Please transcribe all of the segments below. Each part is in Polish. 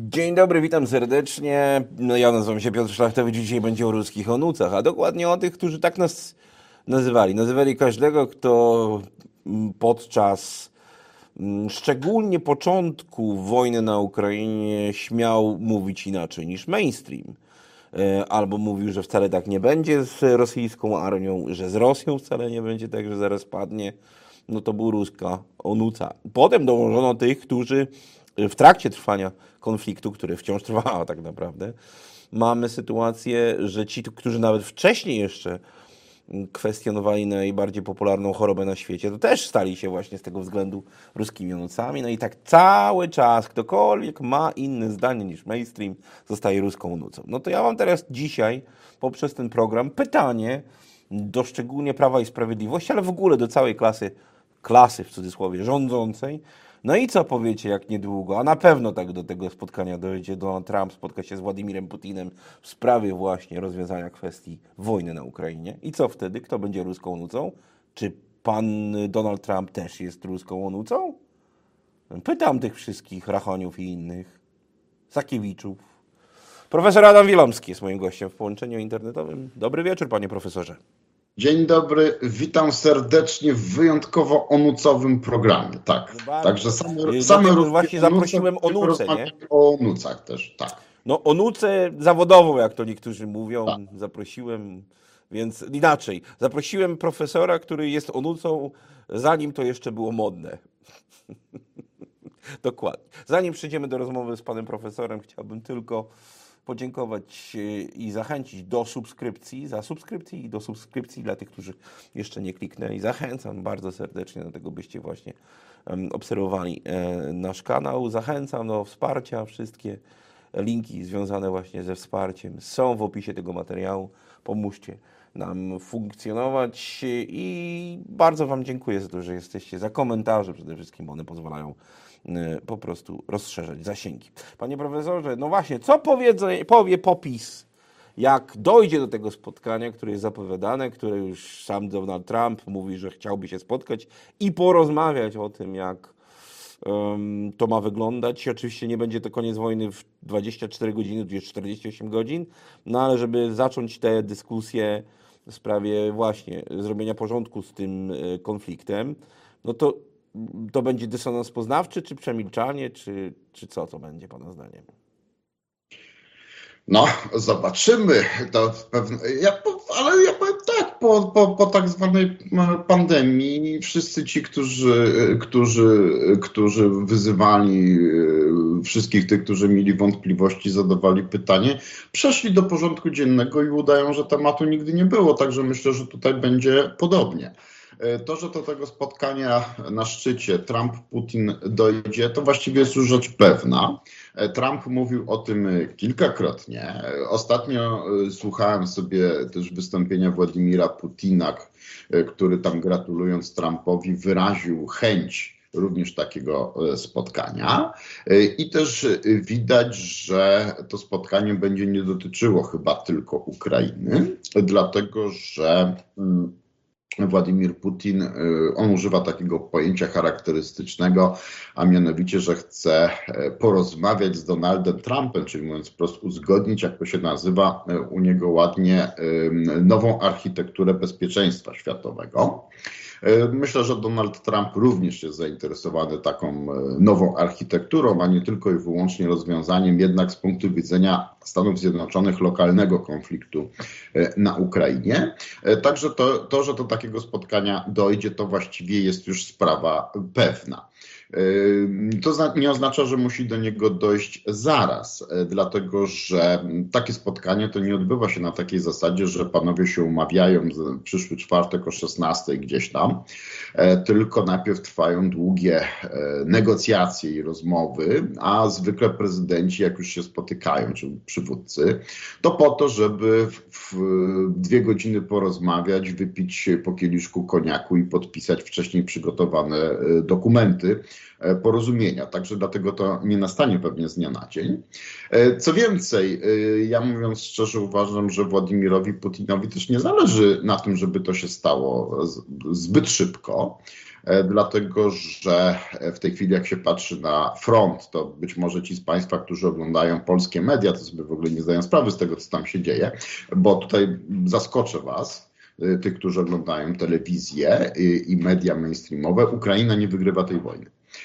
Dzień dobry, witam serdecznie. No, ja nazywam się Piotr Szlachtowicz. Dzisiaj będzie o ruskich onucach, a dokładnie o tych, którzy tak nas nazywali. Nazywali każdego, kto podczas szczególnie początku wojny na Ukrainie śmiał mówić inaczej niż mainstream. Albo mówił, że wcale tak nie będzie z rosyjską armią, że z Rosją wcale nie będzie tak, że zaraz padnie. No to był ruska onuca. Potem dołożono tych, którzy w trakcie trwania konfliktu, który wciąż trwa tak naprawdę, mamy sytuację, że ci, którzy nawet wcześniej jeszcze kwestionowali najbardziej popularną chorobę na świecie, to też stali się właśnie z tego względu ruskimi onucami. No i tak cały czas ktokolwiek ma inne zdanie niż mainstream, zostaje ruską onucą. No to ja mam teraz dzisiaj poprzez ten program pytanie do szczególnie Prawa i Sprawiedliwości, ale w ogóle do całej klasy w cudzysłowie rządzącej. No i co powiecie, jak niedługo, a na pewno tak do tego spotkania dojdzie, Donald Trump spotka się z Władimirem Putinem w sprawie właśnie rozwiązania kwestii wojny na Ukrainie. I co wtedy? Kto będzie ruską onucą? Czy pan Donald Trump też jest ruską onucą? Pytam tych wszystkich Rachoniów i innych, Sakiewiczów. Profesor Adam Wielomski jest moim gościem w połączeniu internetowym. Dobry wieczór, panie profesorze. Dzień dobry, witam serdecznie w wyjątkowo onucowym programie. Tak, także same właśnie zaprosiłem onuce, nie? O onucach też, tak. No onucę zawodową, jak to niektórzy mówią, tak. Zaprosiłem, więc inaczej. Zaprosiłem profesora, który jest onucą, zanim to jeszcze było modne. Dokładnie. Zanim przejdziemy do rozmowy z panem profesorem, chciałbym tylko podziękować i zachęcić do subskrypcji, i do subskrypcji dla tych, którzy jeszcze nie kliknęli. Zachęcam bardzo serdecznie do tego, byście właśnie obserwowali nasz kanał. Zachęcam do wsparcia. Wszystkie linki związane właśnie ze wsparciem są w opisie tego materiału. Pomóżcie nam funkcjonować i bardzo wam dziękuję za to, że jesteście, za komentarze przede wszystkim, one pozwalają po prostu rozszerzać zasięgi. Panie profesorze, no właśnie, co powie PiS, jak dojdzie do tego spotkania, które jest zapowiadane, które już sam Donald Trump mówi, że chciałby się spotkać i porozmawiać o tym, jak to ma wyglądać. Oczywiście nie będzie to koniec wojny w 24 godziny, 48 godzin, no ale żeby zacząć tę dyskusję w sprawie właśnie zrobienia porządku z tym konfliktem, no to będzie dysonans poznawczy, czy przemilczanie, czy co to będzie pana zdaniem? No, zobaczymy. To pewne, ale ja powiem tak, po tak zwanej pandemii wszyscy ci, którzy wyzywali wszystkich tych, którzy mieli wątpliwości, zadawali pytanie, przeszli do porządku dziennego i udają, że tematu nigdy nie było. Także myślę, że tutaj będzie podobnie. To, że do tego spotkania na szczycie Trump-Putin dojdzie, to właściwie jest już rzecz pewna. Trump mówił o tym kilkakrotnie. Ostatnio słuchałem sobie też wystąpienia Władimira Putina, który tam gratulując Trumpowi wyraził chęć również takiego spotkania. I też widać, że to spotkanie będzie nie dotyczyło chyba tylko Ukrainy, dlatego że Władimir Putin, on używa takiego pojęcia charakterystycznego, a mianowicie, że chce porozmawiać z Donaldem Trumpem, czyli mówiąc wprost uzgodnić, jak to się nazywa u niego ładnie, nową architekturę bezpieczeństwa światowego. Myślę, że Donald Trump również jest zainteresowany taką nową architekturą, a nie tylko i wyłącznie rozwiązaniem jednak z punktu widzenia Stanów Zjednoczonych lokalnego konfliktu na Ukrainie. Także to, że do takiego spotkania dojdzie, to właściwie jest już sprawa pewna. To nie oznacza, że musi do niego dojść zaraz, dlatego że takie spotkanie to nie odbywa się na takiej zasadzie, że panowie się umawiają przyszły czwartek o 16 gdzieś tam, tylko najpierw trwają długie negocjacje i rozmowy, a zwykle prezydenci, jak już się spotykają, czy przywódcy, to po to, żeby w 2 godziny porozmawiać, wypić po kieliszku koniaku i podpisać wcześniej przygotowane dokumenty porozumienia. Także dlatego to nie nastanie pewnie z dnia na dzień. Co więcej, ja mówiąc szczerze uważam, że Władimirowi Putinowi też nie zależy na tym, żeby to się stało zbyt szybko, dlatego że w tej chwili jak się patrzy na front, to być może ci z Państwa, którzy oglądają polskie media, to sobie w ogóle nie zdają sprawy z tego, co tam się dzieje, bo tutaj zaskoczę Was, tych, którzy oglądają telewizję i media mainstreamowe, Ukraina nie wygrywa tej wojny.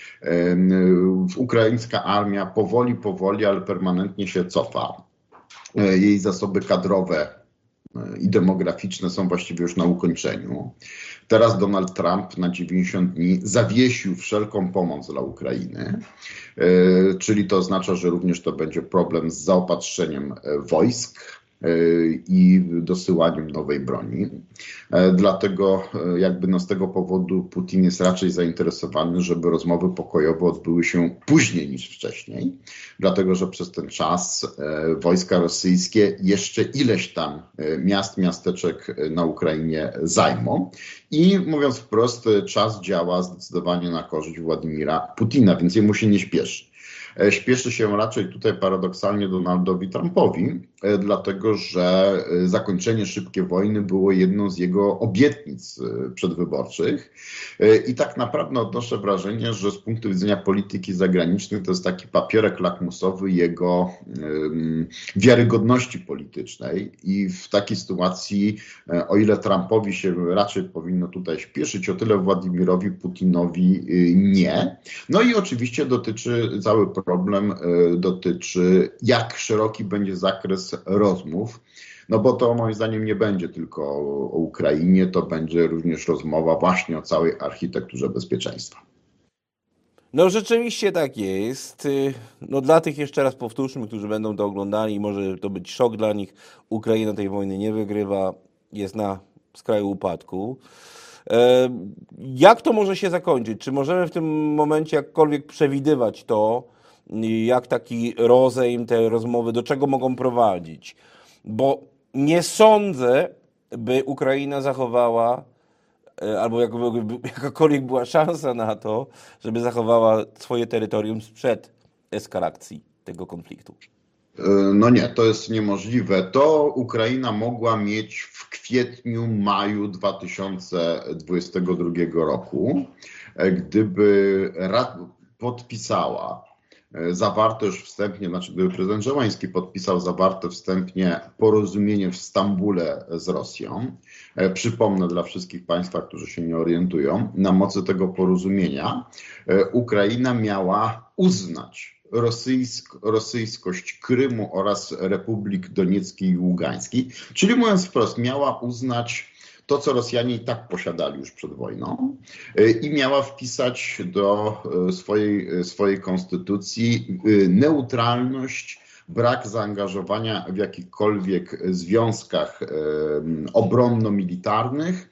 Ukraińska armia powoli, ale permanentnie się cofa. Jej zasoby kadrowe i demograficzne są właściwie już na ukończeniu. Teraz Donald Trump na 90 dni zawiesił wszelką pomoc dla Ukrainy, czyli to oznacza, że również to będzie problem z zaopatrzeniem wojsk i dosyłaniem nowej broni. Dlatego jakby z tego powodu Putin jest raczej zainteresowany, żeby rozmowy pokojowe odbyły się później niż wcześniej, dlatego że przez ten czas wojska rosyjskie jeszcze ileś tam miasteczek na Ukrainie zajmą i mówiąc wprost, czas działa zdecydowanie na korzyść Władimira Putina, więc jemu się nie śpieszy. Śpieszy się raczej tutaj paradoksalnie Donaldowi Trumpowi, dlatego że zakończenie szybkiej wojny było jedną z jego obietnic przedwyborczych i tak naprawdę odnoszę wrażenie, że z punktu widzenia polityki zagranicznej to jest taki papierek lakmusowy jego wiarygodności politycznej i w takiej sytuacji, o ile Trumpowi się raczej powinno tutaj śpieszyć, o tyle Władimirowi Putinowi nie. No i oczywiście cały problem dotyczy, jak szeroki będzie zakres rozmów, no bo to moim zdaniem nie będzie tylko o Ukrainie, to będzie również rozmowa właśnie o całej architekturze bezpieczeństwa. No rzeczywiście tak jest. No dla tych jeszcze raz powtórzmy, którzy będą to oglądali, może to być szok dla nich. Ukraina tej wojny nie wygrywa, jest na skraju upadku. Jak to może się zakończyć? Czy możemy w tym momencie jakkolwiek przewidywać to, jak taki rozejm, te rozmowy, do czego mogą prowadzić? Bo nie sądzę, by Ukraina zachowała, albo jakakolwiek była szansa na to, żeby zachowała swoje terytorium sprzed eskalacji tego konfliktu. No nie, to jest niemożliwe. To Ukraina mogła mieć w kwietniu, maju 2022 roku, gdyby podpisała zawarte już wstępnie, gdyby prezydent Żeleński podpisał zawarte wstępnie porozumienie w Stambule z Rosją. Przypomnę dla wszystkich Państwa, którzy się nie orientują, na mocy tego porozumienia Ukraina miała uznać rosyjskość Krymu oraz Republik Donieckiej i Ługańskiej, czyli mówiąc wprost, miała uznać to, co Rosjanie i tak posiadali już przed wojną i miała wpisać do swojej konstytucji neutralność, brak zaangażowania w jakichkolwiek związkach obronno-militarnych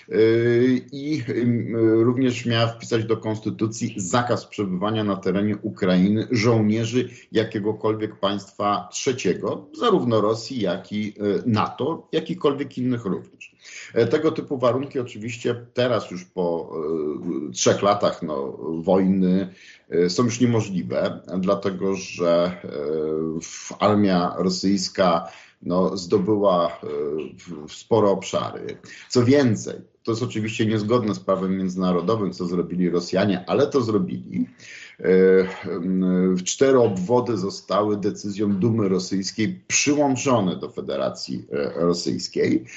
i również miała wpisać do konstytucji zakaz przebywania na terenie Ukrainy żołnierzy jakiegokolwiek państwa trzeciego, zarówno Rosji, jak i NATO, jakichkolwiek innych również. Tego typu warunki oczywiście teraz już po 3 latach wojny są już niemożliwe, dlatego że armia rosyjska zdobyła spore obszary. Co więcej, to jest oczywiście niezgodne z prawem międzynarodowym, co zrobili Rosjanie, ale to zrobili. 4 obwody zostały decyzją Dumy Rosyjskiej przyłączone do Federacji Rosyjskiej.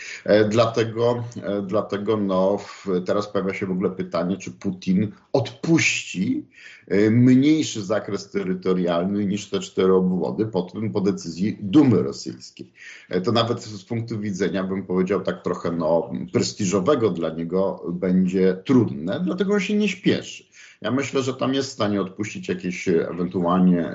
Dlatego teraz pojawia się w ogóle pytanie, czy Putin odpuści mniejszy zakres terytorialny niż te 4 obwody po decyzji Dumy Rosyjskiej. To nawet z punktu widzenia, bym powiedział, tak trochę prestiżowego dla niego będzie trudne, dlatego on się nie śpieszy. Ja myślę, że tam jest w stanie odpuścić jakieś ewentualnie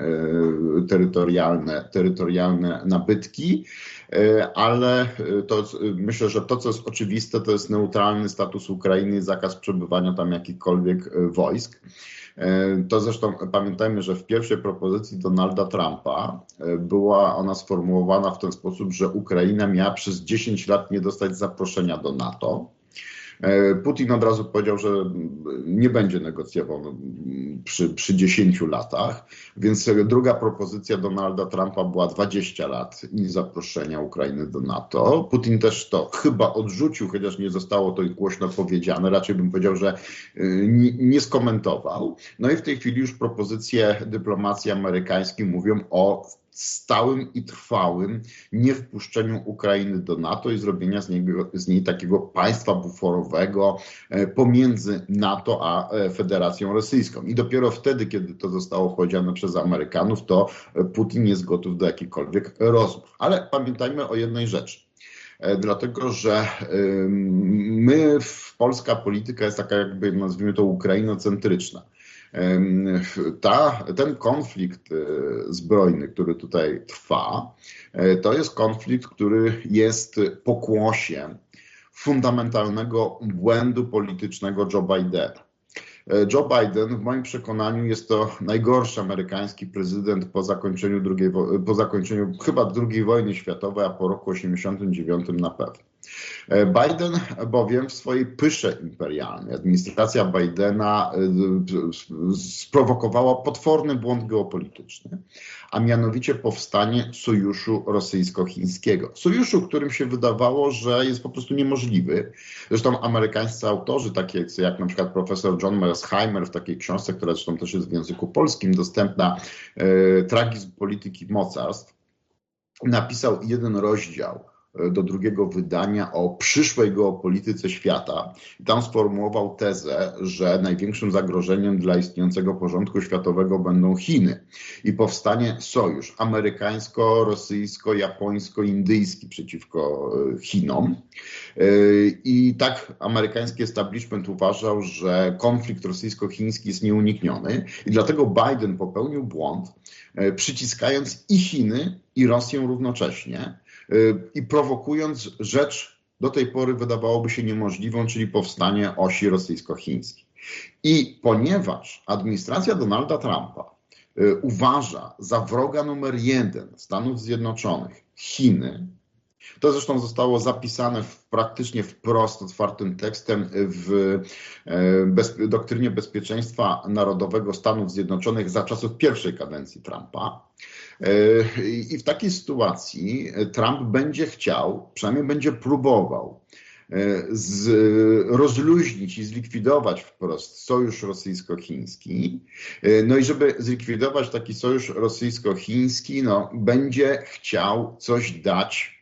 terytorialne nabytki, ale myślę, że to, co jest oczywiste, to jest neutralny status Ukrainy i zakaz przebywania tam jakichkolwiek wojsk. To zresztą pamiętajmy, że w pierwszej propozycji Donalda Trumpa była ona sformułowana w ten sposób, że Ukraina miała przez 10 lat nie dostać zaproszenia do NATO. Putin od razu powiedział, że nie będzie negocjował przy 10 latach, więc druga propozycja Donalda Trumpa była 20 lat i zaproszenia Ukrainy do NATO. Putin też to chyba odrzucił, chociaż nie zostało to głośno powiedziane. Raczej bym powiedział, że nie skomentował. No i w tej chwili już propozycje dyplomacji amerykańskiej mówią o stałym i trwałym niewpuszczeniu Ukrainy do NATO i zrobienia z niej takiego państwa buforowego pomiędzy NATO a Federacją Rosyjską. I dopiero wtedy, kiedy to zostało powiedziane przez Amerykanów, to Putin jest gotów do jakichkolwiek rozmów. Ale pamiętajmy o jednej rzeczy. Dlatego, że polska polityka jest taka, jakby nazwijmy to, ukrainocentryczna. Ten konflikt zbrojny, który tutaj trwa, to jest konflikt, który jest pokłosiem fundamentalnego błędu politycznego Joe Bidena. Joe Biden, w moim przekonaniu, jest to najgorszy amerykański prezydent po zakończeniu chyba II wojny światowej, a po roku 1989 na pewno. Biden bowiem w swojej pysze imperialnej, administracja Bidena sprowokowała potworny błąd geopolityczny, a mianowicie powstanie sojuszu rosyjsko-chińskiego. Sojuszu, którym się wydawało, że jest po prostu niemożliwy. Zresztą amerykańscy autorzy, takie jak na przykład profesor John Mersheimer w takiej książce, która zresztą też jest w języku polskim dostępna, Tragizm polityki mocarstw, napisał jeden rozdział do drugiego wydania o przyszłej geopolityce świata. Tam sformułował tezę, że największym zagrożeniem dla istniejącego porządku światowego będą Chiny i powstanie sojusz amerykańsko-rosyjsko-japońsko-indyjski przeciwko Chinom. I tak amerykański establishment uważał, że konflikt rosyjsko-chiński jest nieunikniony i dlatego Biden popełnił błąd, przyciskając i Chiny, i Rosję równocześnie, i prowokując rzecz do tej pory wydawałoby się niemożliwą, czyli powstanie osi rosyjsko-chińskiej. I ponieważ administracja Donalda Trumpa uważa za wroga numer 1 Stanów Zjednoczonych Chiny, to zresztą zostało zapisane praktycznie wprost, otwartym tekstem w doktrynie bezpieczeństwa narodowego Stanów Zjednoczonych za czasów pierwszej kadencji Trumpa. I w takiej sytuacji Trump będzie chciał, przynajmniej będzie próbował rozluźnić i zlikwidować wprost sojusz rosyjsko-chiński. No i żeby zlikwidować taki sojusz rosyjsko-chiński, no, będzie chciał coś dać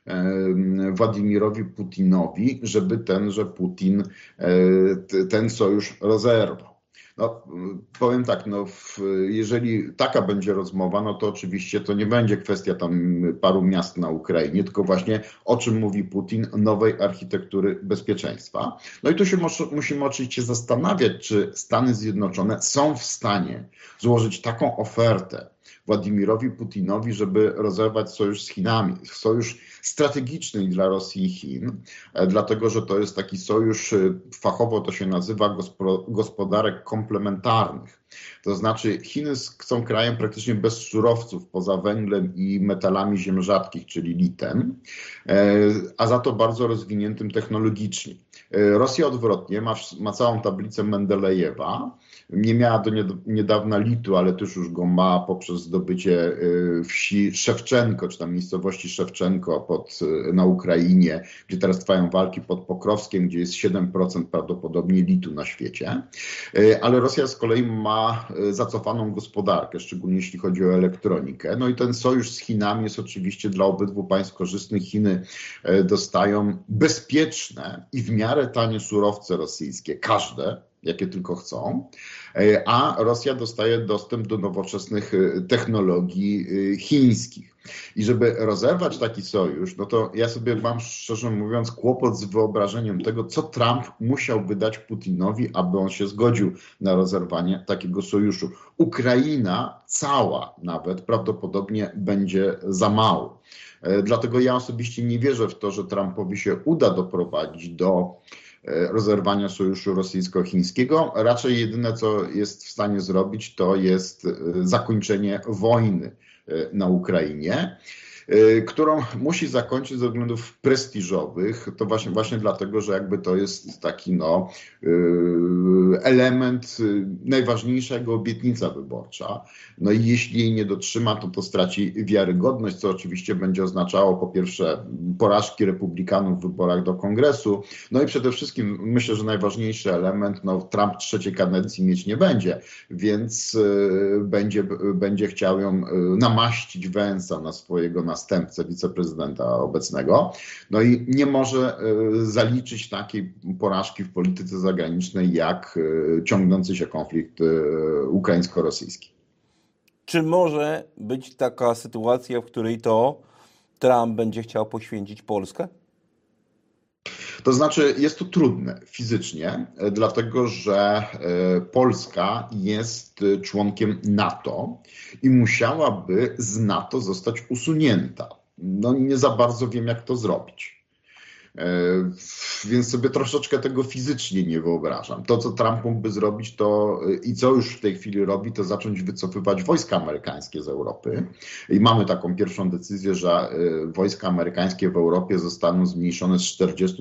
Władimirowi Putinowi, żeby tenże Putin ten sojusz rozerwał. No, powiem tak, no, jeżeli taka będzie rozmowa, no to oczywiście to nie będzie kwestia tam paru miast na Ukrainie, tylko właśnie o czym mówi Putin, nowej architektury bezpieczeństwa. No i tu się musimy oczywiście zastanawiać, czy Stany Zjednoczone są w stanie złożyć taką ofertę Władimirowi Putinowi, żeby rozerwać sojusz z Chinami. Sojusz strategiczny dla Rosji i Chin, dlatego że to jest taki sojusz, fachowo to się nazywa gospodarek komplementarnych. To znaczy Chiny są krajem praktycznie bez surowców poza węglem i metalami ziem rzadkich, czyli litem, a za to bardzo rozwiniętym technologicznie. Rosja odwrotnie ma całą tablicę Mendelejewa. Nie miała do niedawna litu, ale też już go ma poprzez zdobycie wsi Szewczenko, czy tam miejscowości Szewczenko na Ukrainie, gdzie teraz trwają walki pod Pokrowskiem, gdzie jest 7% prawdopodobnie litu na świecie. Ale Rosja z kolei ma zacofaną gospodarkę, szczególnie jeśli chodzi o elektronikę. No i ten sojusz z Chinami jest oczywiście dla obydwu państw korzystny. Chiny dostają bezpieczne i w miarę tanie surowce rosyjskie, każde, jakie tylko chcą, a Rosja dostaje dostęp do nowoczesnych technologii chińskich. I żeby rozerwać taki sojusz, no to ja sobie mam, szczerze mówiąc, kłopot z wyobrażeniem tego, co Trump musiałby dać Putinowi, aby on się zgodził na rozerwanie takiego sojuszu. Ukraina cała nawet prawdopodobnie będzie za mało. Dlatego ja osobiście nie wierzę w to, że Trumpowi się uda doprowadzić do rozerwania sojuszu rosyjsko-chińskiego. Raczej jedyne, co jest w stanie zrobić, to jest zakończenie wojny na Ukrainie. którą musi zakończyć ze względów prestiżowych. To właśnie dlatego, że jakby to jest taki element, najważniejsza jego obietnica wyborcza. No i jeśli jej nie dotrzyma, to straci wiarygodność, co oczywiście będzie oznaczało po pierwsze porażki republikanów w wyborach do Kongresu, no i przede wszystkim myślę, że najważniejszy element, Trump trzeciej kadencji mieć nie będzie, więc będzie chciał ją namaścić Vance'a na swojego następcę, wiceprezydenta obecnego. No i nie może zaliczyć takiej porażki w polityce zagranicznej jak ciągnący się konflikt ukraińsko-rosyjski. Czy może być taka sytuacja, w której to Trump będzie chciał poświęcić Polskę? To znaczy, jest to trudne fizycznie, dlatego że Polska jest członkiem NATO i musiałaby z NATO zostać usunięta. No nie za bardzo wiem, jak to zrobić. Więc sobie troszeczkę tego fizycznie nie wyobrażam. To, co Trump mógłby zrobić, to i co już w tej chwili robi, to zacząć wycofywać wojska amerykańskie z Europy. I mamy taką pierwszą decyzję, że wojska amerykańskie w Europie zostaną zmniejszone z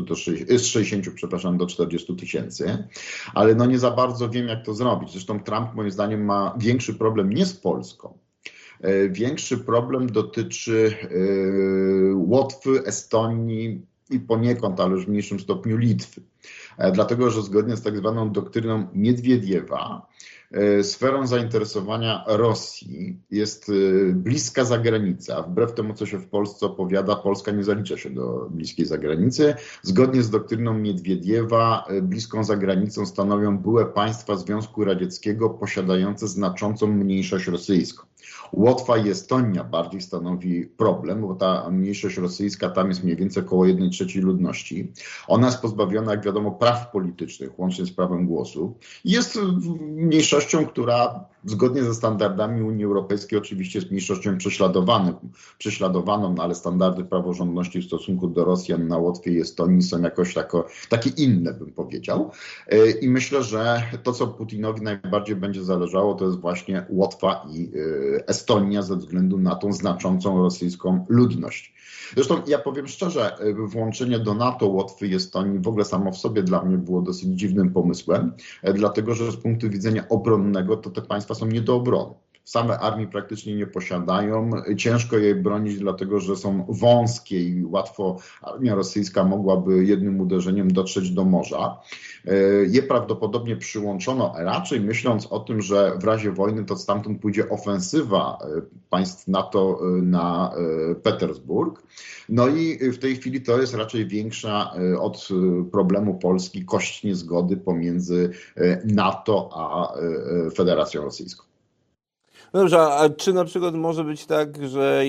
60, przepraszam, do 40 tysięcy. Ale nie za bardzo wiem, jak to zrobić. Zresztą Trump, moim zdaniem, ma większy problem nie z Polską. Większy problem dotyczy Łotwy, Estonii, i poniekąd, ale już w mniejszym stopniu Litwy. Dlatego, że zgodnie z tak zwaną doktryną Miedwiediewa, sferą zainteresowania Rosji jest bliska zagranica. Wbrew temu, co się w Polsce opowiada, Polska nie zalicza się do bliskiej zagranicy. Zgodnie z doktryną Miedwiediewa, bliską zagranicą stanowią byłe państwa Związku Radzieckiego posiadające znaczącą mniejszość rosyjską. Łotwa i Estonia bardziej stanowi problem, bo ta mniejszość rosyjska tam jest mniej więcej około 1/3 ludności. Ona jest pozbawiona, jak wiadomo, praw politycznych, łącznie z prawem głosu. Jest mniejszością, która zgodnie ze standardami Unii Europejskiej oczywiście jest mniejszością prześladowaną, ale standardy praworządności w stosunku do Rosjan na Łotwie i Estonii są jakoś takie inne, bym powiedział. I myślę, że to, co Putinowi najbardziej będzie zależało, to jest właśnie Łotwa i Estonia ze względu na tą znaczącą rosyjską ludność. Zresztą ja powiem szczerze, włączenie do NATO Łotwy i Estonii w ogóle samo w sobie dla mnie było dosyć dziwnym pomysłem, dlatego że z punktu widzenia obronnego to te państwa są nie do obrony. Same armii praktycznie nie posiadają, ciężko je bronić, dlatego że są wąskie i łatwo armia rosyjska mogłaby jednym uderzeniem dotrzeć do morza. Je prawdopodobnie przyłączono raczej myśląc o tym, że w razie wojny to stamtąd pójdzie ofensywa państw NATO na Petersburg. No i w tej chwili to jest raczej większa od problemu Polski kość niezgody pomiędzy NATO a Federacją Rosyjską. No dobrze, a czy na przykład może być tak, że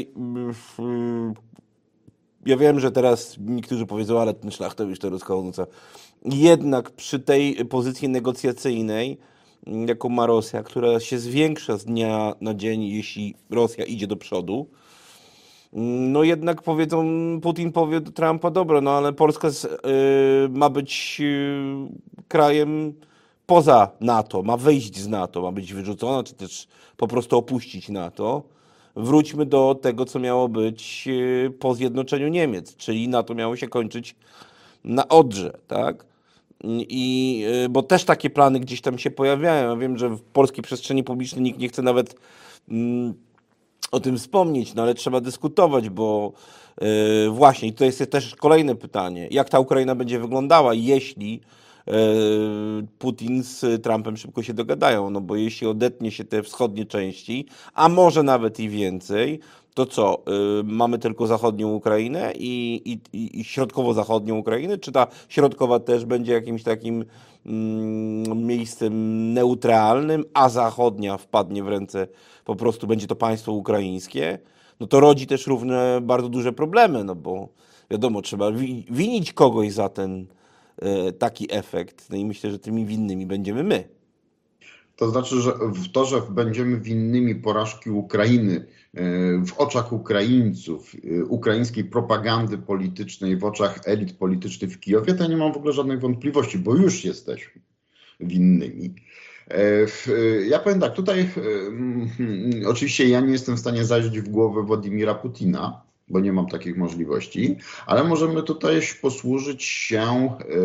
ja wiem, że teraz niektórzy powiedzą, ale ten Szlachtowicz to rozkołnica. Jednak przy tej pozycji negocjacyjnej, jaką ma Rosja, która się zwiększa z dnia na dzień, jeśli Rosja idzie do przodu, no jednak powiedzą, Putin powie do Trumpa, dobra, no ale Polska ma być krajem poza NATO, ma wyjść z NATO, ma być wyrzucona, czy też po prostu opuścić NATO. Wróćmy do tego, co miało być po zjednoczeniu Niemiec, czyli NATO miało się kończyć na Odrze, tak? Bo też takie plany gdzieś tam się pojawiają. Ja wiem, że w polskiej przestrzeni publicznej nikt nie chce nawet o tym wspomnieć, no ale trzeba dyskutować, bo właśnie, i to jest też kolejne pytanie, jak ta Ukraina będzie wyglądała, jeśli Putin z Trumpem szybko się dogadają, no bo jeśli odetnie się te wschodnie części, a może nawet i więcej, to co, mamy tylko zachodnią Ukrainę i środkowo-zachodnią Ukrainę, czy ta środkowa też będzie jakimś takim miejscem neutralnym, a zachodnia wpadnie w ręce, po prostu będzie to państwo ukraińskie, no to rodzi też równe bardzo duże problemy, no bo wiadomo, trzeba winić kogoś za ten taki efekt, no i myślę, że tymi winnymi będziemy my. To znaczy, że że będziemy winnymi porażki Ukrainy w oczach Ukraińców, ukraińskiej propagandy politycznej, w oczach elit politycznych w Kijowie, to ja nie mam w ogóle żadnych wątpliwości, bo już jesteśmy winnymi. Ja powiem tak, tutaj oczywiście ja nie jestem w stanie zajrzeć w głowę Władimira Putina, bo nie mam takich możliwości, ale możemy tutaj posłużyć się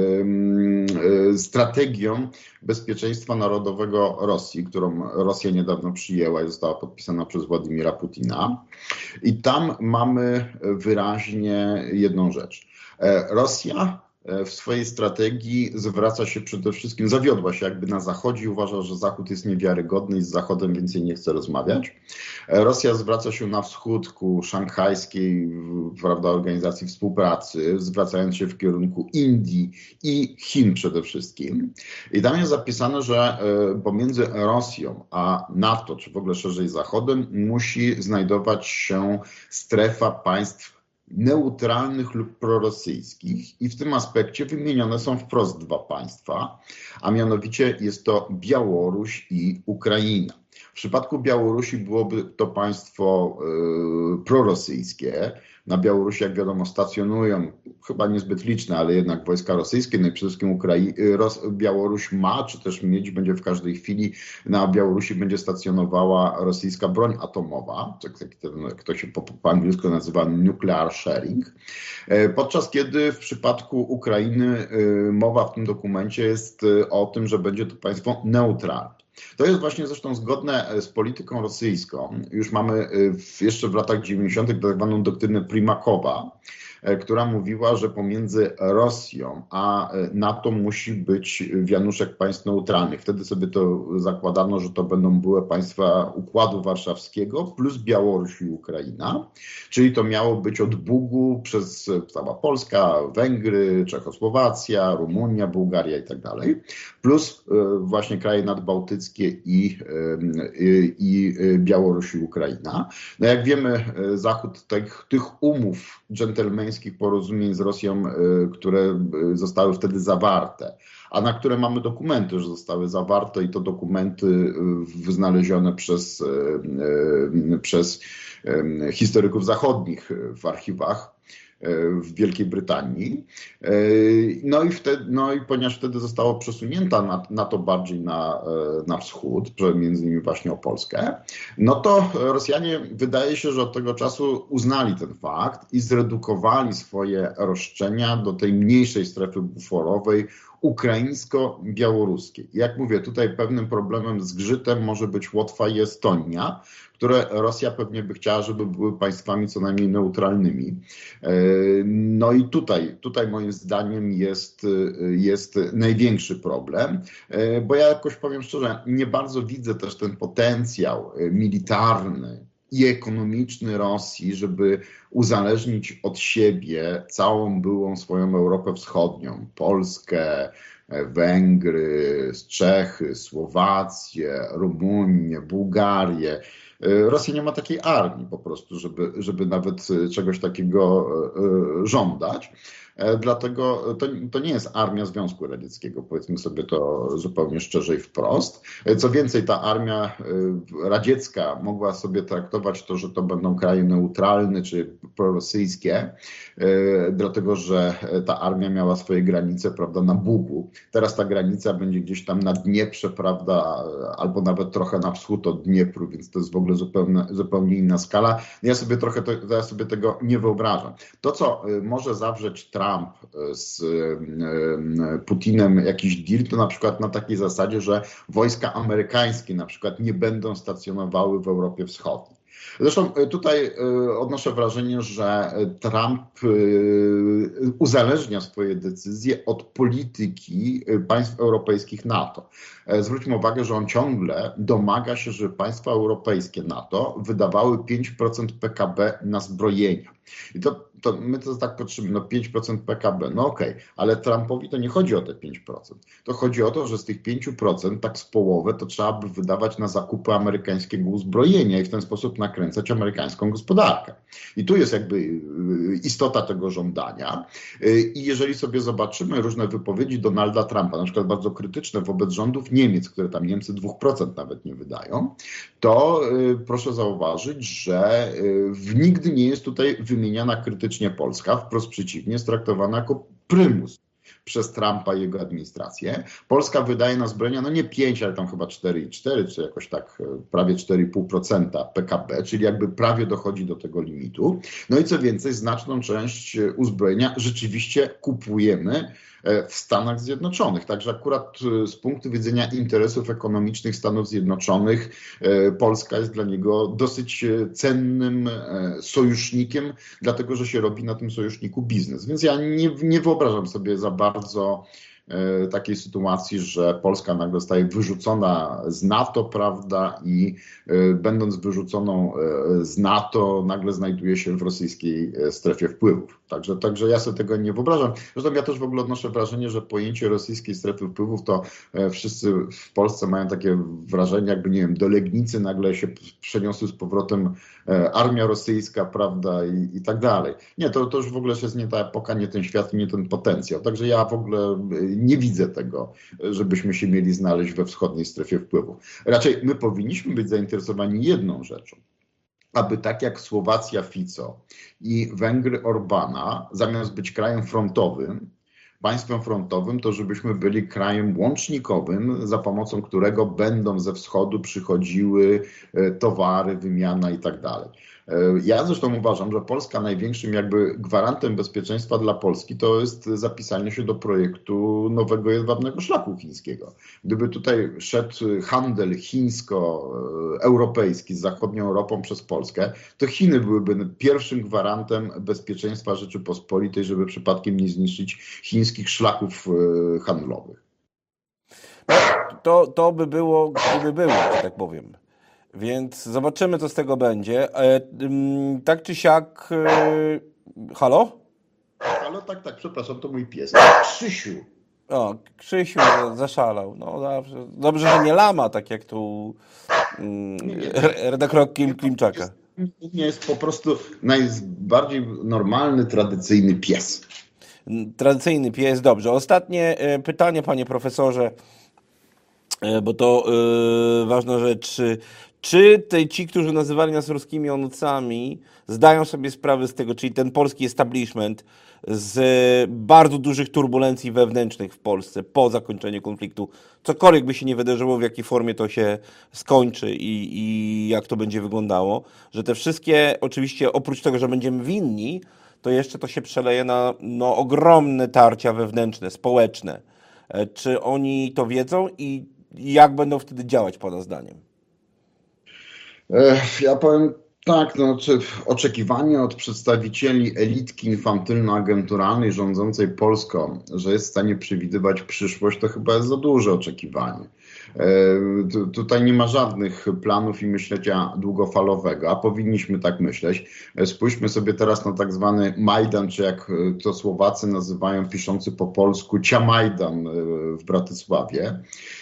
strategią bezpieczeństwa narodowego Rosji, którą Rosja niedawno przyjęła i została podpisana przez Władimira Putina. I tam mamy wyraźnie jedną rzecz. Rosja w swojej strategii zwraca się przede wszystkim, zawiodła się jakby na Zachodzie i uważa, że Zachód jest niewiarygodny i z Zachodem więcej nie chce rozmawiać. Rosja zwraca się na wschód ku szanghajskiej, prawda, organizacji współpracy, zwracając się w kierunku Indii i Chin przede wszystkim. I tam jest zapisane, że pomiędzy Rosją a NATO, czy w ogóle szerzej Zachodem, musi znajdować się strefa państw neutralnych lub prorosyjskich i w tym aspekcie wymienione są wprost dwa państwa, a mianowicie jest to Białoruś i Ukraina. W przypadku Białorusi byłoby to państwo prorosyjskie. Na Białorusi, jak wiadomo, stacjonują chyba niezbyt liczne, ale jednak wojska rosyjskie. No i przede wszystkim Białoruś ma, czy też mieć będzie w każdej chwili, na Białorusi będzie stacjonowała rosyjska broń atomowa, to się po angielsku nazywa nuclear sharing. Podczas kiedy w przypadku Ukrainy mowa w tym dokumencie jest o tym, że będzie to państwo neutralne. To jest właśnie zresztą zgodne z polityką rosyjską. Już mamy jeszcze w latach 90. tak zwaną doktrynę Primakowa, która mówiła, że pomiędzy Rosją a NATO musi być wianuszek państw neutralnych. Wtedy sobie to zakładano, że to będą były państwa Układu Warszawskiego plus Białoruś i Ukraina, czyli to miało być od Bugu przez cała Polska, Węgry, Czechosłowacja, Rumunia, Bułgaria i tak dalej, plus właśnie kraje nadbałtyckie i Białoruś i Ukraina. No jak wiemy, Zachód tych umów dżentelmeńskich porozumień z Rosją, które zostały wtedy zawarte, a na które mamy dokumenty, że zostały zawarte i to dokumenty znalezione przez historyków zachodnich w archiwach w Wielkiej Brytanii. No i ponieważ wtedy zostało przesunięta na to bardziej na wschód, między innymi właśnie o Polskę, no to Rosjanie wydaje się, że od tego czasu uznali ten fakt i zredukowali swoje roszczenia do tej mniejszej strefy buforowej ukraińsko-białoruskiej. Jak mówię, tutaj pewnym problemem, zgrzytem może być Łotwa i Estonia, które Rosja pewnie by chciała, żeby były państwami co najmniej neutralnymi. No i tutaj moim zdaniem jest największy problem, bo ja jakoś powiem szczerze, nie bardzo widzę też ten potencjał militarny i ekonomiczny Rosji, żeby uzależnić od siebie całą byłą swoją Europę Wschodnią, Polskę, Węgry, Czechy, Słowację, Rumunię, Bułgarię. Rosja nie ma takiej armii po prostu, żeby nawet czegoś takiego żądać. Dlatego to nie jest armia Związku Radzieckiego, powiedzmy sobie to zupełnie szczerze i wprost. Co więcej, ta armia radziecka mogła sobie traktować to, że to będą kraje neutralne czy prorosyjskie, dlatego że ta armia miała swoje granice, prawda, na Bugu. Teraz ta granica będzie gdzieś tam na Dnieprze, prawda, albo nawet trochę na wschód od Dniepru, więc to jest w ogóle zupełnie inna skala. Ja sobie tego nie wyobrażam. To, co może zawrzeć Trump z Putinem jakiś deal, to na przykład na takiej zasadzie, że wojska amerykańskie na przykład nie będą stacjonowały w Europie Wschodniej. Zresztą tutaj odnoszę wrażenie, że Trump uzależnia swoje decyzje od polityki państw europejskich NATO. Zwróćmy uwagę, że on ciągle domaga się, żeby państwa europejskie NATO wydawały 5% PKB na zbrojenia. I to my to tak patrzymy, no 5% PKB, no okej, ale Trumpowi to nie chodzi o te 5%. To chodzi o to, że z tych 5% tak z połowę to trzeba by wydawać na zakupy amerykańskiego uzbrojenia i w ten sposób nakręcać amerykańską gospodarkę. I tu jest jakby istota tego żądania. I jeżeli sobie zobaczymy różne wypowiedzi Donalda Trumpa, na przykład bardzo krytyczne wobec rządów Niemiec, które tam Niemcy 2% nawet nie wydają, to proszę zauważyć, że nigdy nie jest tutaj wymieniana krytycznie Polska, wprost przeciwnie, jest traktowana jako prymus. przez Trumpa i jego administrację. Polska wydaje na zbrojenia, no nie 5, ale tam chyba 4,4, czy jakoś tak prawie 4,5% PKB, czyli jakby prawie dochodzi do tego limitu. No i co więcej, znaczną część uzbrojenia rzeczywiście kupujemy w Stanach Zjednoczonych. Także akurat z punktu widzenia interesów ekonomicznych Stanów Zjednoczonych Polska jest dla niego dosyć cennym sojusznikiem, dlatego że się robi na tym sojuszniku biznes. Więc ja nie wyobrażam sobie za bardzo takiej sytuacji, że Polska nagle zostaje wyrzucona z NATO, prawda, i będąc wyrzuconą z NATO nagle znajduje się w rosyjskiej strefie wpływów. Także ja sobie tego nie wyobrażam. Zresztą ja też w ogóle odnoszę wrażenie, że pojęcie rosyjskiej strefy wpływów to wszyscy w Polsce mają takie wrażenie, jakby, nie wiem, do Legnicy nagle się przeniosły z powrotem armia rosyjska, prawda, i tak dalej. Nie, to już w ogóle jest nie ta epoka, nie ten świat, nie ten potencjał. Także ja w ogóle nie widzę tego, żebyśmy się mieli znaleźć we wschodniej strefie wpływu. Raczej my powinniśmy być zainteresowani jedną rzeczą, aby tak jak Słowacja Fico i Węgry Orbana, zamiast być krajem frontowym, państwem frontowym, to żebyśmy byli krajem łącznikowym, za pomocą którego będą ze wschodu przychodziły towary, wymiana i tak dalej. Ja zresztą uważam, że Polska największym jakby gwarantem bezpieczeństwa dla Polski to jest zapisanie się do projektu nowego jedwabnego szlaku chińskiego. Gdyby tutaj szedł handel chińsko-europejski z zachodnią Europą przez Polskę, to Chiny byłyby pierwszym gwarantem bezpieczeństwa Rzeczypospolitej, żeby przypadkiem nie zniszczyć chińskich szlaków handlowych. To by było, gdyby było, że tak powiem. Więc zobaczymy, co z tego będzie. Tak czy siak... Halo? Halo, tak, przepraszam, to mój pies. Krzysiu. O, Krzysiu zaszalał. No dobrze, że nie lama, tak jak tu redaktor Klimczaka. Nie jest po prostu najbardziej normalny, tradycyjny pies. Tradycyjny pies, dobrze. Ostatnie pytanie, panie profesorze, bo to ważna rzecz. Czy ci, którzy nazywali nas ruskimi onucami, zdają sobie sprawę z tego, czyli ten polski establishment, z bardzo dużych turbulencji wewnętrznych w Polsce po zakończeniu konfliktu, cokolwiek by się nie wydarzyło, w jakiej formie to się skończy i jak to będzie wyglądało, że te wszystkie, oczywiście oprócz tego, że będziemy winni, to jeszcze to się przeleje na ogromne tarcia wewnętrzne, społeczne. Czy oni to wiedzą i jak będą wtedy działać, pana zdaniem? Ja powiem tak, oczekiwanie od przedstawicieli elitki infantylno-agenturalnej rządzącej Polską, że jest w stanie przewidywać przyszłość, to chyba jest za duże oczekiwanie. Tutaj nie ma żadnych planów i myślenia długofalowego, a powinniśmy tak myśleć. Spójrzmy sobie teraz na tak zwany Majdan, czy jak to Słowacy nazywają, piszący po polsku, Ciamajdan w Bratysławie.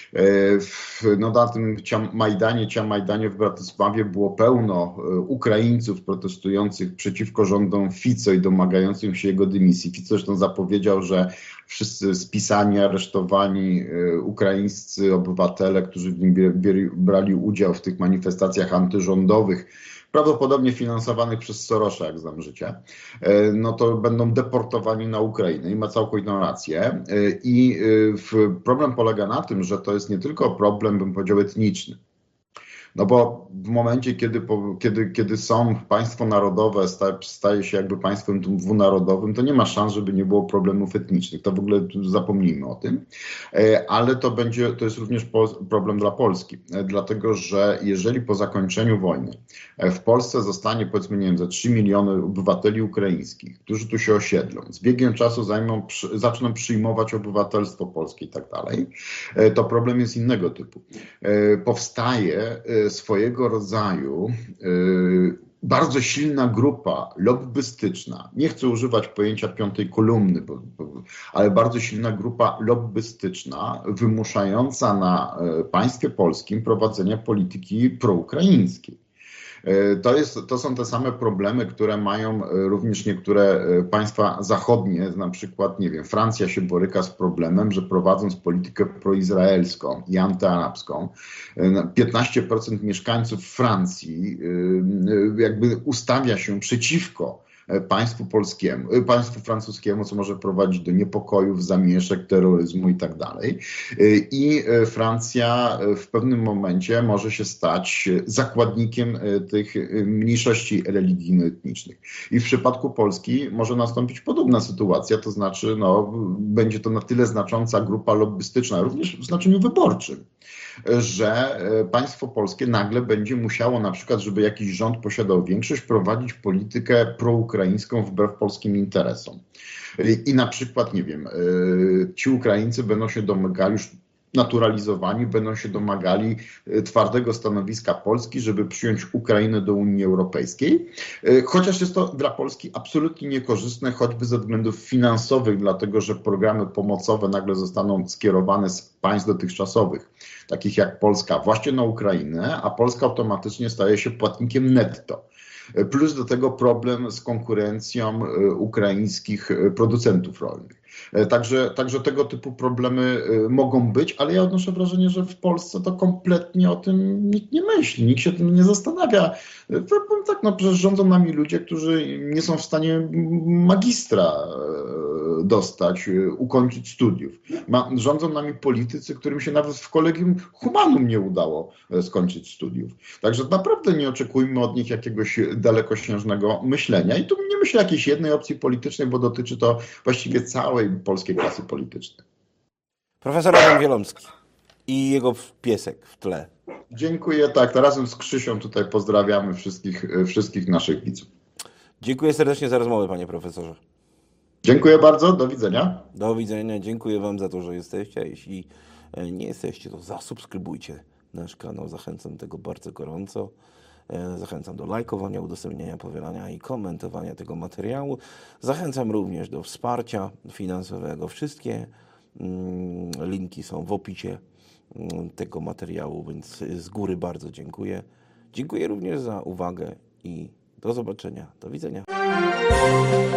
Na tym Ciamajdanie w Bratysławie było pełno Ukraińców protestujących przeciwko rządom Fico i domagającym się jego dymisji. Fico zresztą zapowiedział, że wszyscy spisani, aresztowani ukraińscy obywatele, którzy w nim brali udział w tych manifestacjach antyrządowych, prawdopodobnie finansowanych przez Sorosa, jak znam życie, no to będą deportowani na Ukrainę i ma całkowitą rację. I problem polega na tym, że to jest nie tylko problem, bym powiedział, etniczny. No bo w momencie, kiedy państwo narodowe staje się jakby państwem dwunarodowym, to nie ma szans, żeby nie było problemów etnicznych. To w ogóle zapomnijmy o tym. Ale to jest również problem dla Polski. Dlatego, że jeżeli po zakończeniu wojny w Polsce zostanie, powiedzmy, nie wiem, za 3 miliony obywateli ukraińskich, którzy tu się osiedlą, z biegiem czasu zaczną przyjmować obywatelstwo polskie i tak dalej, to problem jest innego typu. Powstaje swojego rodzaju bardzo silna grupa lobbystyczna, nie chcę używać pojęcia piątej kolumny, ale bardzo silna grupa lobbystyczna wymuszająca na państwie polskim prowadzenie polityki proukraińskiej. To są te same problemy, które mają również niektóre państwa zachodnie, na przykład, nie wiem, Francja się boryka z problemem, że prowadząc politykę proizraelską i antyarabską, 15% mieszkańców Francji jakby ustawia się przeciwko państwu francuskiemu, co może prowadzić do niepokojów, zamieszek, terroryzmu i tak dalej. I Francja w pewnym momencie może się stać zakładnikiem tych mniejszości religijno-etnicznych. I w przypadku Polski może nastąpić podobna sytuacja, to znaczy będzie to na tyle znacząca grupa lobbystyczna, również w znaczeniu wyborczym, że państwo polskie nagle będzie musiało na przykład, żeby jakiś rząd posiadał większość, prowadzić politykę proukraińską wbrew polskim interesom. I na przykład, nie wiem, ci Ukraińcy będą się domagali, już naturalizowani, będą się domagali twardego stanowiska Polski, żeby przyjąć Ukrainę do Unii Europejskiej. Chociaż jest to dla Polski absolutnie niekorzystne, choćby ze względów finansowych, dlatego że programy pomocowe nagle zostaną skierowane z państw dotychczasowych, takich jak Polska, właśnie na Ukrainę, a Polska automatycznie staje się płatnikiem netto. Plus do tego problem z konkurencją ukraińskich producentów rolnych. Także tego typu problemy mogą być, ale ja odnoszę wrażenie, że w Polsce to kompletnie o tym nikt nie myśli, nikt się tym nie zastanawia. Tak, przecież rządzą nami ludzie, którzy nie są w stanie magistra dostać, ukończyć studiów. Rządzą nami politycy, którym się nawet w Collegium Humanum nie udało skończyć studiów. Także naprawdę nie oczekujmy od nich jakiegoś dalekosiężnego myślenia. I tu nie myślę o jakiejś jednej opcji politycznej, bo dotyczy to właściwie całej polskiej klasy politycznej. Profesor Adam Wielomski i jego piesek w tle. Dziękuję, tak. Razem z Krzysią tutaj pozdrawiamy wszystkich naszych widzów. Dziękuję serdecznie za rozmowę, panie profesorze. Dziękuję bardzo, do widzenia. Do widzenia, dziękuję wam za to, że jesteście. A jeśli nie jesteście, to zasubskrybujcie nasz kanał. Zachęcam do tego bardzo gorąco. Zachęcam do lajkowania, udostępniania, powielania i komentowania tego materiału. Zachęcam również do wsparcia finansowego. Wszystkie linki są w opisie tego materiału, więc z góry bardzo dziękuję. Dziękuję również za uwagę i do zobaczenia. Do widzenia.